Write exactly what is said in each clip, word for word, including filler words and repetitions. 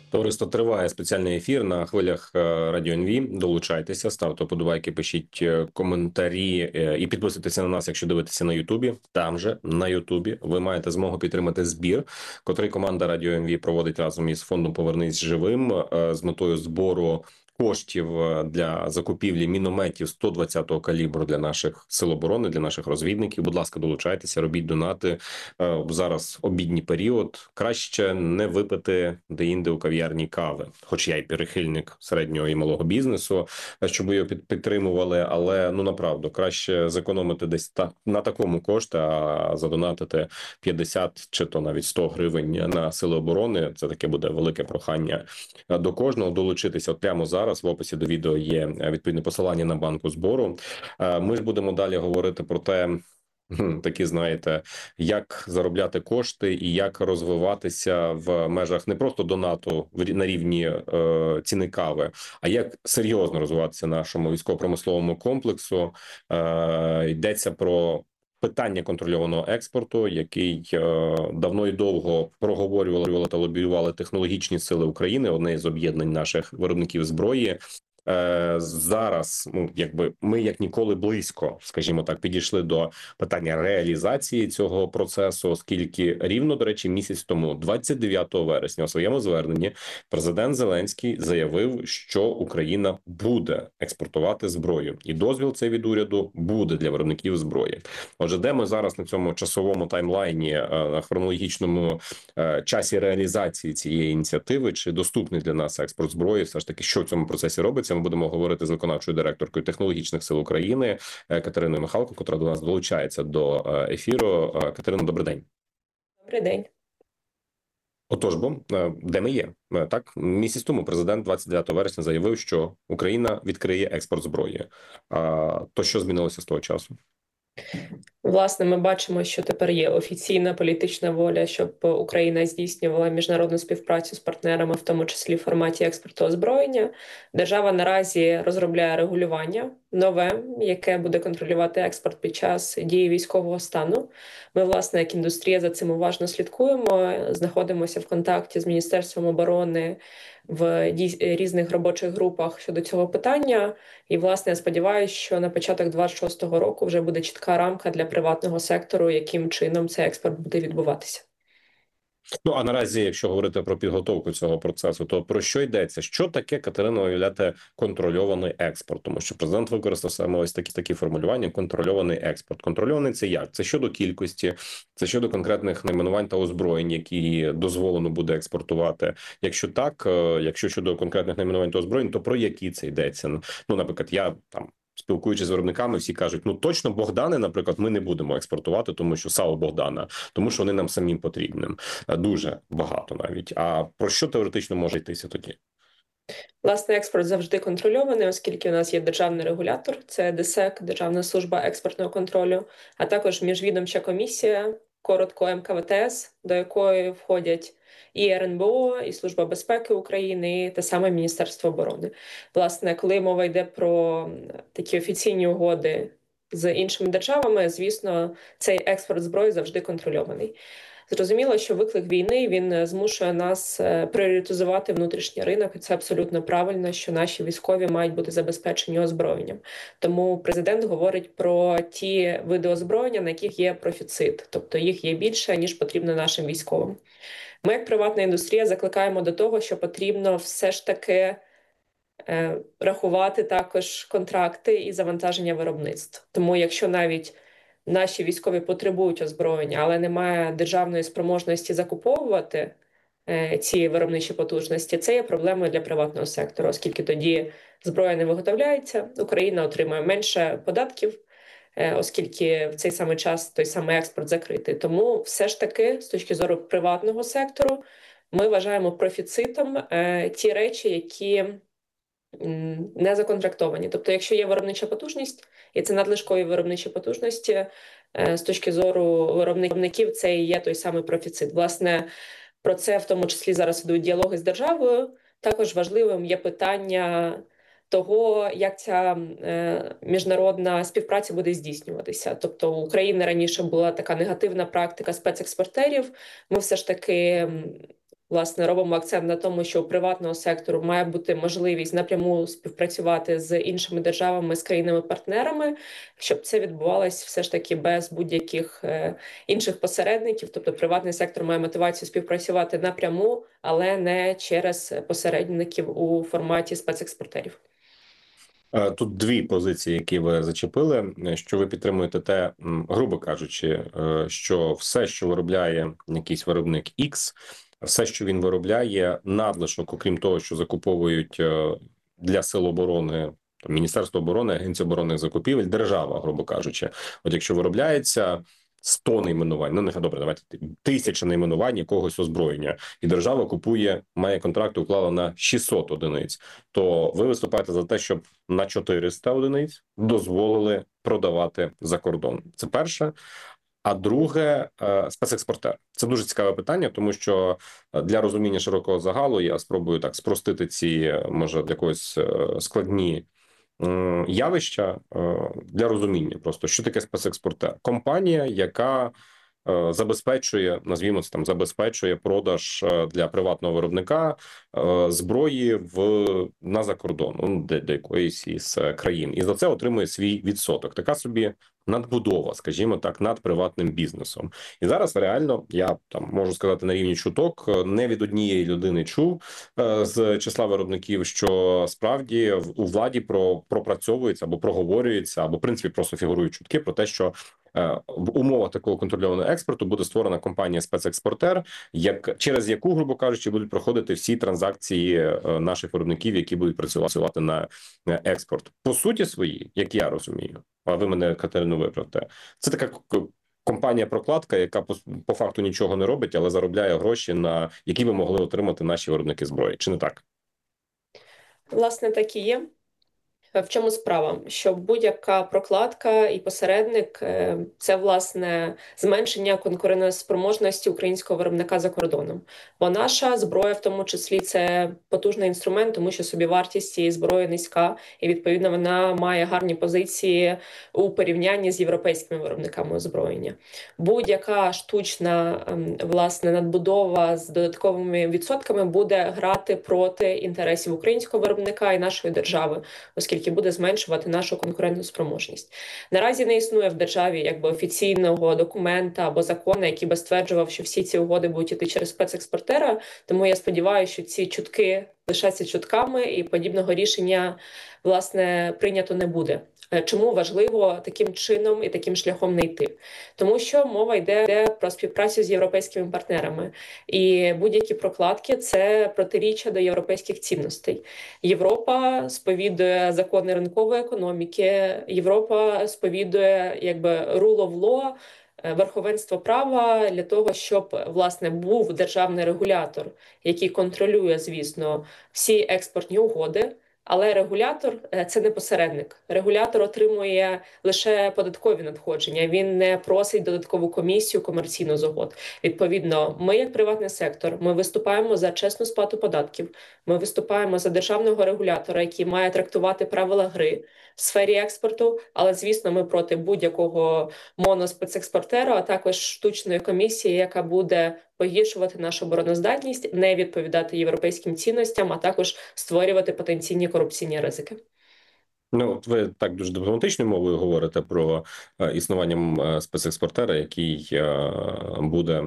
Товариство, триває спеціальний ефір на хвилях е, Радіо ен ві. Долучайтеся, ставте подобайки, пишіть е, коментарі е, і підписуйтесь на нас, якщо дивитеся на Ютубі. Там же на Ютубі ви маєте змогу підтримати збір, котрий команда Радіо ен ві проводить разом із фондом "Повернись живим" е, з метою збору коштів е, для закупівлі мінометів сто двадцятого калібру для наших сил оборони, для наших розвідників. Будь ласка, долучайтеся, робіть донати. Е, Зараз обідній період. Краще не випити де-інде у кав'ярні кави, хоч я й прихильник середнього і малого бізнесу, е, щоб його під- підтримували, але ну направду краще зекономити десь та на такому кошти, а задонатити п'ятдесят чи то навіть сто гривень на сили оборони. Це таке буде велике прохання е, до кожного долучитися. От прямо зараз в описі до відео є е, відповідне посилання на банку збору. Е, Ми ж будемо далі говорити про те. Хм, Такі, знаєте, як заробляти кошти і як розвиватися в межах не просто донату в рі- на рівні е, ціни кави, а як серйозно розвиватися нашому військово-промисловому комплексу. Е, йдеться про питання контрольованого експорту, який е, давно і довго проговорювали та лобіювали технологічні сили України, одне із об'єднань наших виробників зброї. Е, Зараз, ну якби ми як ніколи близько, скажімо так, підійшли до питання реалізації цього процесу, оскільки рівно, до речі, місяць тому, двадцять дев'ятого вересня, у своєму зверненні, президент Зеленський заявив, що Україна буде експортувати зброю, і дозвіл цей від уряду буде для виробників зброї. Отже, де ми зараз на цьому часовому таймлайні, е, на хронологічному е, часі реалізації цієї ініціативи, чи доступний для нас експорт зброї, все ж таки, що в цьому процесі робиться, ми будемо говорити з виконавчою директоркою технологічних сил України е, Катериною Михалко, котра до нас долучається до е, ефіру. Е, Катерино, добрий день. Добрий день. Отож, бо е, де ми є? Е, Так, місяць тому президент двадцять дев'ятого вересня заявив, що Україна відкриє експорт зброї. А то що змінилося з того часу? Власне, ми бачимо, що тепер є офіційна політична воля, щоб Україна здійснювала міжнародну співпрацю з партнерами, в тому числі в форматі експорту озброєння. Держава наразі розробляє регулювання нове, яке буде контролювати експорт під час дії військового стану. Ми, власне, як індустрія, за цим уважно слідкуємо, знаходимося в контакті з Міністерством оборони в різних робочих групах щодо цього питання. І, власне, я сподіваюся, що на початок двадцять шостого року вже буде чітка рамка для приватного сектору, яким чином цей експорт буде відбуватися. Ну а наразі, якщо говорити про підготовку цього процесу, то про що йдеться? Що таке, Катерина, уявляти контрольований експорт? Тому що президент використав саме ось такі такі формулювання: контрольований експорт. Контрольований це як? Це щодо кількості, це щодо конкретних найменувань та озброєнь, які дозволено буде експортувати. Якщо так, е, якщо щодо конкретних найменувань та озброєнь, то про які це йдеться? Ну, наприклад, я там. Спілкуючись з виробниками, всі кажуть, ну точно Богдани, наприклад, ми не будемо експортувати, тому що САУ Богдана, тому що вони нам самим потрібним. Дуже багато навіть. А про що теоретично може йтися тоді? Власне, експорт завжди контрольований, оскільки у нас є державний регулятор, це ДЕСЕК, Державна служба експортного контролю, а також міжвідомча комісія, коротко ем ка ве те ес, до якої входять і ер ен бе о, і Служба безпеки України, і те саме Міністерство оборони. Власне, коли мова йде про такі офіційні угоди з іншими державами, звісно, цей експорт зброї завжди контрольований. Зрозуміло, що виклик війни, він змушує нас пріоритезувати внутрішній ринок, і це абсолютно правильно, що наші військові мають бути забезпечені озброєнням. Тому президент говорить про ті види озброєння, на яких є профіцит, тобто їх є більше, ніж потрібно нашим військовим. Ми, як приватна індустрія, закликаємо до того, що потрібно все ж таки е, рахувати також контракти і завантаження виробництв. Тому якщо навіть наші військові потребують озброєння, але немає державної спроможності закуповувати е, ці виробничі потужності, це є проблемою для приватного сектору, оскільки тоді зброя не виготовляється, Україна отримує менше податків, е, оскільки в цей самий час той самий експорт закритий. Тому все ж таки, з точки зору приватного сектору, ми вважаємо профіцитом е, ті речі, які не законтрактовані. Тобто, якщо є виробнича потужність, і це надлишкові виробничі потужності, з точки зору виробників, це і є той самий профіцит. Власне, про це в тому числі зараз ідуть діалоги з державою. Також важливим є питання того, як ця міжнародна співпраця буде здійснюватися. Тобто у України раніше була така негативна практика спецекспортерів. Ми все ж таки власне, робимо акцент на тому, що у приватного сектору має бути можливість напряму співпрацювати з іншими державами, з країнами-партнерами, щоб це відбувалось все ж таки без будь-яких е, інших посередників. Тобто приватний сектор має мотивацію співпрацювати напряму, але не через посередників у форматі спецекспортерів. Тут дві позиції, які ви зачепили. Що ви підтримуєте те, грубо кажучи, що все, що виробляє якийсь виробник X, все, що він виробляє, надлишок, окрім того, що закуповують для сил оборони, там, Міністерство оборони, Агенція оборонних закупівель, держава, грубо кажучи, от якщо виробляється сто найменувань, ну нехай добре, давайте тисяча найменувань якогось озброєння, і держава купує, має контракт, уклала на шістсот одиниць, то ви виступаєте за те, щоб на чотириста одиниць дозволили продавати за кордон. Це перше. А друге, спецекспортер. Це дуже цікаве питання, тому що для розуміння широкого загалу я спробую так спростити ці, може, якось складні явища для розуміння. Просто що таке спецекспортер? Компанія, яка забезпечує, назвімо це там, забезпечує продаж для приватного виробника зброї в на закордон, ну, де, де якоїсь із країн, і за це отримує свій відсоток. Така собі надбудова, скажімо так, над приватним бізнесом. І зараз реально я там можу сказати на рівні чуток, не від однієї людини чув з числа виробників, що справді у владі про пропрацьовується або проговорюється, або в принципі просто фігурують чутки про те, що в умовах такого контрольованого експорту буде створена компанія спецекспортер, як через яку, грубо кажучи, будуть проходити всі транзакції наших виробників, які будуть працювати на експорт. По суті своїй, як я розумію, а ви мене, Катерину, виправте, це така компанія-прокладка, яка по, по факту нічого не робить, але заробляє гроші, на які би могли отримати наші виробники зброї. Чи не так? Власне, так і є. В чому справа? Що будь-яка прокладка і посередник – це, власне, зменшення конкурентоспроможності українського виробника за кордоном. Бо наша зброя, в тому числі, це потужний інструмент, тому що собівартість цієї зброї низька, і, відповідно, вона має гарні позиції у порівнянні з європейськими виробниками озброєння. Будь-яка штучна, власне, надбудова з додатковими відсотками буде грати проти інтересів українського виробника і нашої держави, оскільки який буде зменшувати нашу конкурентну спроможність. Наразі не існує в державі якби офіційного документа або закону, який би стверджував, що всі ці угоди будуть іти через спецекспортера, тому я сподіваюся, що ці чутки лишаться чутками і подібного рішення, власне, прийнято не буде. Чому важливо таким чином і таким шляхом не йти? Тому що мова йде про співпрацю з європейськими партнерами. І будь-які прокладки – це протиріччя до європейських цінностей. Європа сповідує закони ринкової економіки, Європа сповідує якби rule of law, верховенство права для того, щоб, власне, був державний регулятор, який контролює, звісно, всі експортні угоди. Але регулятор – це не посередник. Регулятор отримує лише податкові надходження. Він не просить додаткову комісію комерційну з угод. Відповідно, ми, як приватний сектор, ми виступаємо за чесну сплату податків. Ми виступаємо за державного регулятора, який має трактувати правила гри в сфері експорту. Але, звісно, ми проти будь-якого моноспецекспортера, а також штучної комісії, яка буде погіршувати нашу обороноздатність, не відповідати європейським цінностям, а також створювати потенційні корупційні ризики. Ну, от ви так дуже дипломатичною мовою говорите про е, існування спецекспортера, який е, буде,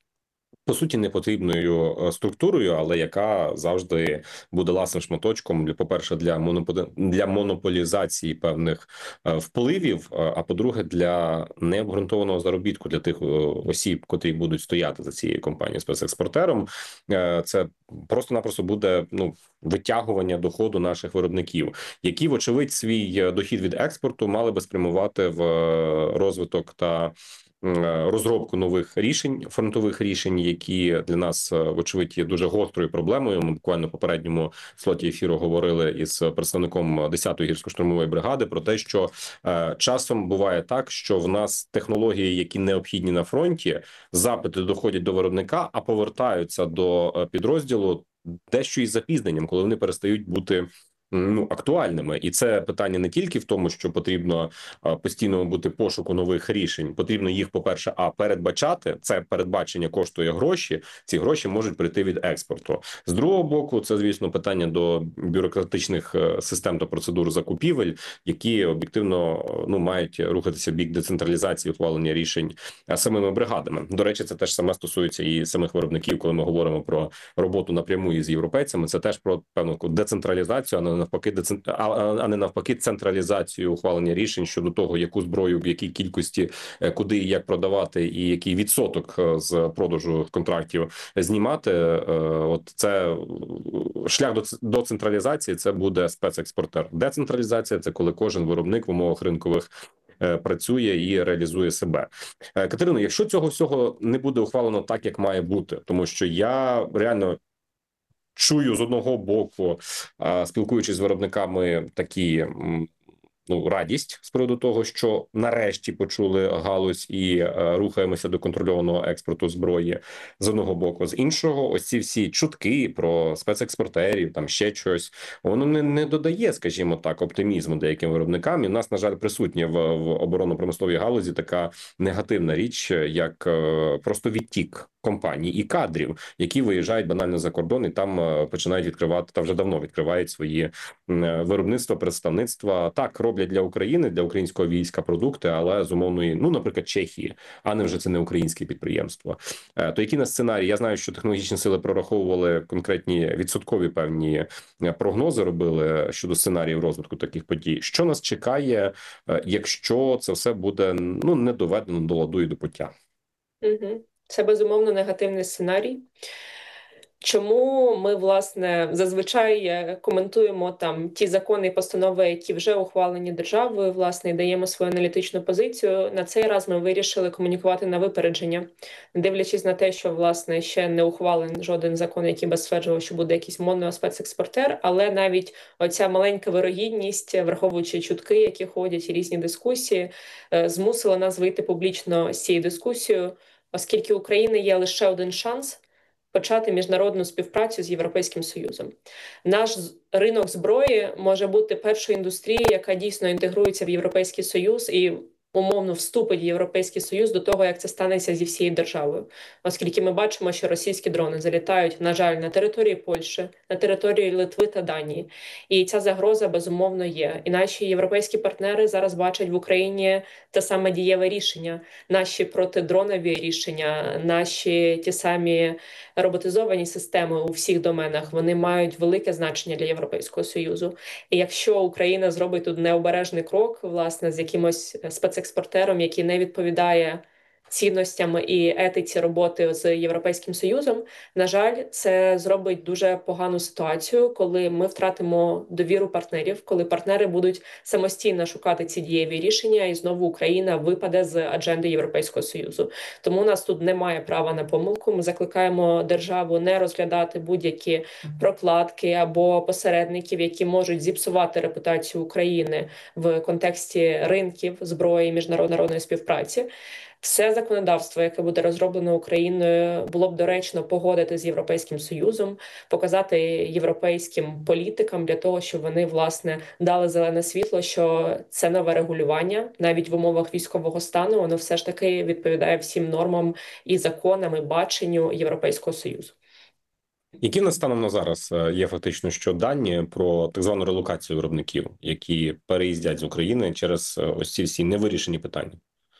по суті, непотрібною структурою, але яка завжди буде ласним шматочком, по-перше, для монополі... для монополізації певних впливів, а по-друге, для необґрунтованого заробітку для тих осіб, котрі будуть стояти за цією компанією спецекспортером. Це просто-напросто буде, ну, витягування доходу наших виробників, які, вочевидь, свій дохід від експорту мали би спрямувати в розвиток та розробку нових рішень, фронтових рішень, які для нас, вочевидь, є дуже гострою проблемою. Ми буквально в попередньому слоті ефіру говорили із представником десятої гірсько-штурмової бригади про те, що е, часом буває так, що в нас технології, які необхідні на фронті, запити доходять до виробника, а повертаються до підрозділу дещо із запізненням, коли вони перестають бути ну актуальними, і це питання не тільки в тому, що потрібно постійно бути пошуку нових рішень. Потрібно їх, по перше, а передбачати. Це передбачення коштує гроші. Ці гроші можуть прийти від експорту. З другого боку, це звісно питання до бюрократичних систем та процедур закупівель, які об'єктивно ну мають рухатися в бік децентралізації ухвалення рішень самими бригадами. До речі, це теж саме стосується і самих виробників, коли ми говоримо про роботу напряму із європейцями. Це теж про певну децентралізацію, а не навпаки, децент... а не навпаки, централізацію ухвалення рішень щодо того, яку зброю в якій кількості, куди і як продавати, і який відсоток з продажу контрактів знімати. От це шлях до, до централізації. Це буде спецекспортер. Децентралізація це коли кожен виробник в умовах ринкових працює і реалізує себе. Катерино, якщо цього всього не буде ухвалено так, як має бути, тому що я реально чую з одного боку, спілкуючись з виробниками, такі ну радість з приводу того, що нарешті почули галузь і е, рухаємося до контрольованого експорту зброї з одного боку, з іншого, ось ці всі чутки про спецекспортерів, там ще щось, воно не, не додає, скажімо так, оптимізму деяким виробникам. І в нас, на жаль, присутня в, в оборонно-промисловій галузі така негативна річ, як е, просто відтік компаній і кадрів, які виїжджають банально за кордон і там е, починають відкривати, та вже давно відкривають свої е, виробництва, представництва. Так, роблять для України, для українського війська продукти, але з умовної, ну, наприклад, Чехії, а не вже це не українське підприємство. Е, то які на сценарії? Я знаю, що технологічні сили прораховували конкретні відсоткові певні прогнози, робили щодо сценаріїв розвитку таких подій. Що нас чекає, е, якщо це все буде ну не доведено до ладу і до пуття? Угу. Це безумовно негативний сценарій. Чому ми, власне, зазвичай коментуємо там ті закони і постанови, які вже ухвалені державою, власне, і даємо свою аналітичну позицію. На цей раз ми вирішили комунікувати на випередження, не дивлячись на те, що, власне, ще не ухвалений жоден закон, який би стверджував, що буде якийсь моноспецекспортер, але навіть оця маленька вирогідність, враховуючи чутки, які ходять, і різні дискусії, змусила нас вийти публічно з цією дискусією, оскільки у України є лише один шанс почати міжнародну співпрацю з Європейським Союзом. Наш ринок зброї може бути першою індустрією, яка дійсно інтегрується в Європейський Союз і умовно вступить в Європейський Союз до того, як це станеться зі всією державою. Оскільки ми бачимо, що російські дрони залітають, на жаль, на території Польщі, на території Литви та Данії. І ця загроза, безумовно, є. І наші європейські партнери зараз бачать в Україні те саме дієве рішення, наші протидронові рішення, наші ті самі роботизовані системи у всіх доменах, вони мають велике значення для Європейського Союзу. І якщо Україна зробить тут необережний крок, власне, з якимось спецекспортером, який не відповідає цінностям і етиці роботи з Європейським Союзом, на жаль, це зробить дуже погану ситуацію, коли ми втратимо довіру партнерів, коли партнери будуть самостійно шукати ці дієві рішення, і знову Україна випаде з адженди Європейського Союзу. Тому у нас тут немає права на помилку. Ми закликаємо державу не розглядати будь-які прокладки або посередників, які можуть зіпсувати репутацію України в контексті ринків, зброї, міжнародної співпраці. Все законодавство, яке буде розроблено Україною, було б доречно погодити з Європейським Союзом, показати європейським політикам для того, щоб вони, власне, дали зелене світло, що це нове регулювання, навіть в умовах військового стану, воно все ж таки відповідає всім нормам і законам, і баченню Європейського Союзу. Які в нас станом на зараз є фактично що дані про так звану релокацію виробників, які переїздять з України через ось ці всі невирішені питання?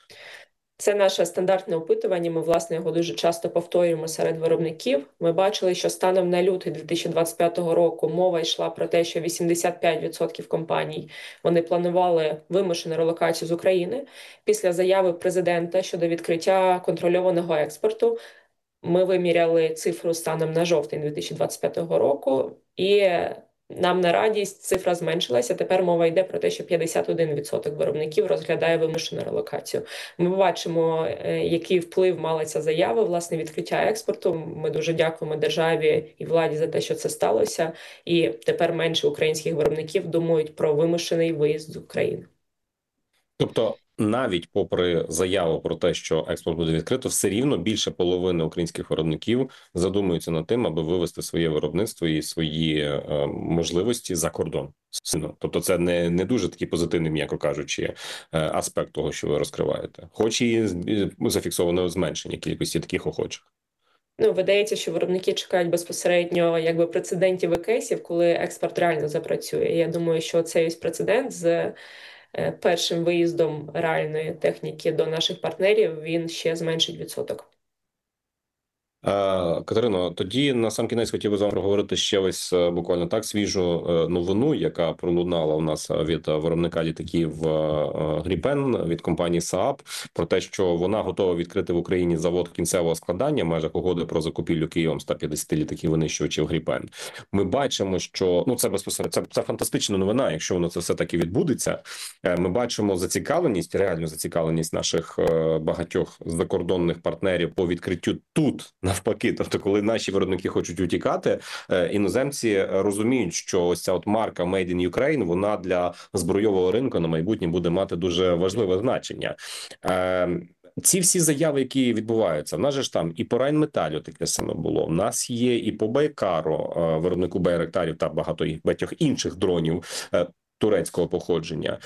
Це наше стандартне опитування, ми, власне, його дуже часто повторюємо серед виробників. Ми бачили, що станом на лютий дві тисячі двадцять п'ятого року мова йшла про те, що вісімдесят п'ять відсотків компаній вони планували вимушену релокацію з України. Після заяви президента щодо відкриття контрольованого експорту ми виміряли цифру станом на жовтень дві тисячі двадцять п'ятого року, і нам на радість цифра зменшилася. Тепер мова йде про те, що п'ятдесят один відсоток виробників розглядає вимушену релокацію. Ми бачимо, який вплив мала ця заява, власне, відкриття експорту. Ми дуже дякуємо державі і владі за те, що це сталося. І тепер менше українських виробників думають про вимушений виїзд з України. Тобто навіть попри заяву про те, що експорт буде відкрито, все рівно більше половини українських виробників задумуються над тим, аби вивести своє виробництво і свої е, можливості за кордон. Тобто, це не не дуже такий позитивний, м'яко кажучи, е, аспект того, що ви розкриваєте, хоч і зафіксовано зменшення кількості таких охочих. Ну, видається, що виробники чекають безпосередньо якби прецедентів і кейсів, коли експорт реально запрацює. Я думаю, що цей ось прецедент з першим виїздом реальної техніки до наших партнерів, він ще зменшить відсоток. Катерино, тоді на сам кінець хотів би з вами проговорити ще ось буквально так свіжу новину, яка пролунала у нас від виробника літаків Gripen від компанії Saab, про те, що вона готова відкрити в Україні завод кінцевого складання в межах угоди про закупівлю Києвом ста п'ятдесят літаків винищувачів Gripen. Ми бачимо, що ну це безпосередньо це, це фантастична новина. Якщо воно це все таки відбудеться, ми бачимо зацікавленість, реальну зацікавленість наших багатьох закордонних партнерів по відкриттю тут. Навпаки, тобто, коли наші виробники хочуть утікати, іноземці розуміють, що ось ця от марка Made in Ukraine, вона для збройового ринку на майбутнє буде мати дуже важливе значення. Ці всі заяви, які відбуваються, в нас же ж там і по Райнметалю таке саме було. В нас є і по Байкару, виробнику Байрактарів та багато багатьох інших дронів турецького походження.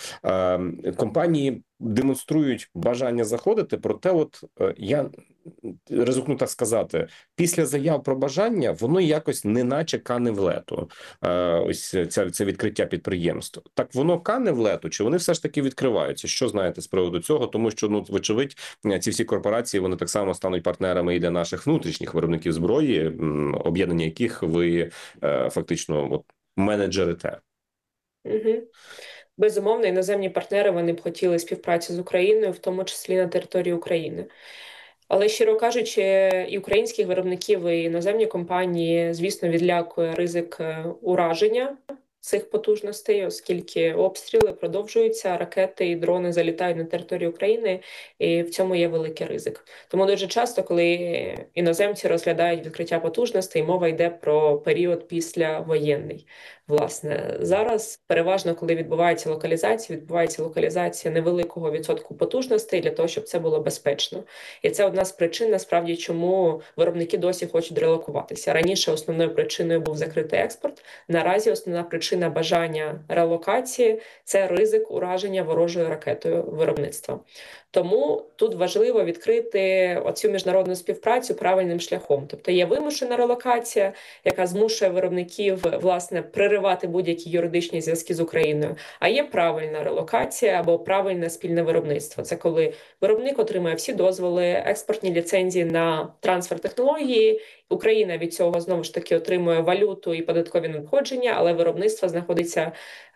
Компанії демонструють бажання заходити, проте от я ризикну так сказати, після заяв про бажання воно якось неначе кане в лету. Ось це, це відкриття підприємств. Так воно кане в лету, чи вони все ж таки відкриваються? Що знаєте з приводу цього? Тому що, ну, вочевидь, ці всі корпорації, вони так само стануть партнерами і для наших внутрішніх виробників зброї, об'єднання яких ви фактично от, менеджерите. Угу. Безумовно, іноземні партнери, вони б хотіли співпраці з Україною, в тому числі на території України. Але, щиро кажучи, і українських виробників, і іноземні компанії, звісно, відлякує ризик ураження цих потужностей, оскільки обстріли продовжуються, ракети і дрони залітають на територію України, і в цьому є великий ризик. Тому дуже часто, коли іноземці розглядають відкриття потужностей, мова йде про період післявоєнний. Власне, зараз переважно, коли відбувається локалізація, відбувається локалізація невеликого відсотку потужностей для того, щоб це було безпечно. І це одна з причин, насправді, чому виробники досі хочуть релокуватися. Раніше основною причиною був закритий експорт. Наразі основна причина бажання релокації – це ризик ураження ворожою ракетою виробництва. Тому тут важливо відкрити оцю міжнародну співпрацю правильним шляхом. Тобто є вимушена релокація, яка змушує виробників, власне, приривати будь-які юридичні зв'язки з Україною. А є правильна релокація або правильне спільне виробництво. Це коли виробник отримує всі дозволи, експортні ліцензії на трансфер технології. Україна від цього, знову ж таки, отримує валюту і податкові надходження, але виробництво знаходиться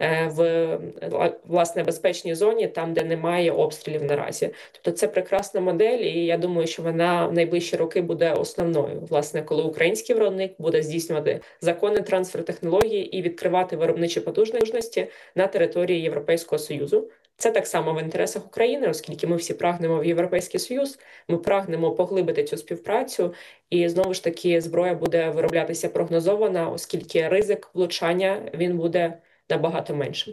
в, власне, безпечній зоні, там, де немає обстрілів наразі. Тобто це прекрасна модель, і я думаю, що вона в найближчі роки буде основною. Власне, коли український виробник буде здійснювати законний трансфер технології і відкривати виробничі потужності на території Європейського Союзу. Це так само в інтересах України, оскільки ми всі прагнемо в Європейський Союз, ми прагнемо поглибити цю співпрацю, і знову ж таки зброя буде вироблятися прогнозована, оскільки ризик влучання, він буде набагато меншим.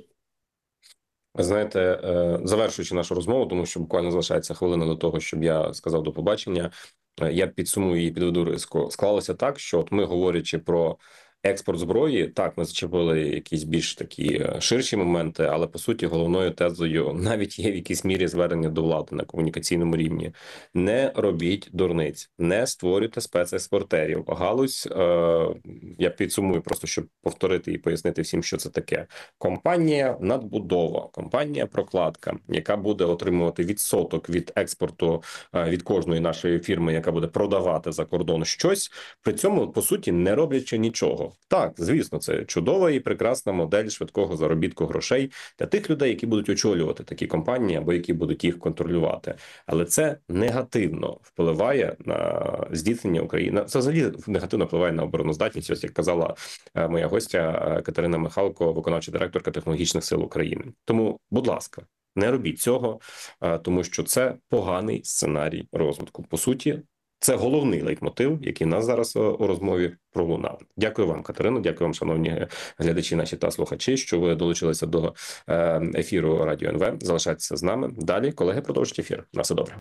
Ви знаєте, завершуючи нашу розмову, тому що буквально залишається хвилина до того, щоб я сказав до побачення, я підсумую і підведу риску. Склалося так, що от ми, говорячи про експорт зброї, так, ми зачепили якісь більш такі ширші моменти, але, по суті, головною тезою навіть є в якійсь мірі звернення до влади на комунікаційному рівні. Не робіть дурниць, не створюйте спецекспортерів. Галузь, е, я підсумую просто, щоб повторити і пояснити всім, що це таке. Компанія надбудова, компанія прокладка, яка буде отримувати відсоток від експорту е, від кожної нашої фірми, яка буде продавати за кордон щось, при цьому, по суті, не роблячи нічого. Так, звісно, це чудова і прекрасна модель швидкого заробітку грошей для тих людей, які будуть очолювати такі компанії або які будуть їх контролювати. Але це негативно впливає на здійснення України. Це взагалі негативно впливає на обороноздатність, ось як казала моя гостя Катерина Михалко, виконавча директорка Технологічних сил України. Тому, будь ласка, не робіть цього, тому що це поганий сценарій розвитку. По суті, Це головний лейтмотив, який нас зараз у розмові пролунав. Дякую вам, Катерино. Дякую вам, шановні глядачі, наші та слухачі, що ви долучилися до ефіру Радіо ен ве. Залишайтеся з нами. Далі колеги продовжать ефір. На все добре.